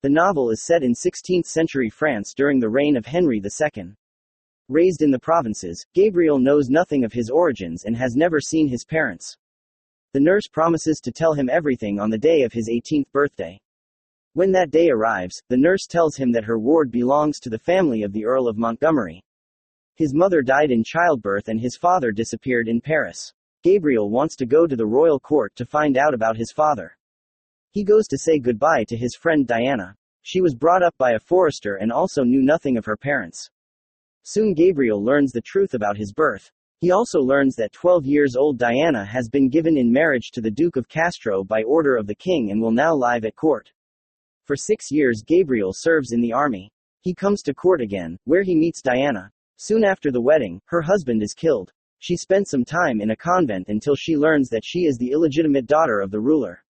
The novel is set in 16th century France during the reign of Henry II. Raised in the provinces, Gabriel knows nothing of his origins and has never seen his parents. The nurse promises to tell him everything on the day of his 18th birthday. When that day arrives, the nurse tells him that her ward belongs to the family of the Earl of Montgomery. His mother died in childbirth and his father disappeared in Paris. Gabriel wants to go to the royal court to find out about his father. He goes to say goodbye to his friend Diana. She was brought up by a forester and also knew nothing of her parents. Soon Gabriel learns the truth about his birth. He also learns that 12-year-old Diana has been given in marriage to the Duke of Castro by order of the king and will now live at court. For 6 years Gabriel serves in the army. He comes to court again, where he meets Diana. Soon after the wedding, her husband is killed. She spent some time in a convent until she learns that she is the illegitimate daughter of the ruler.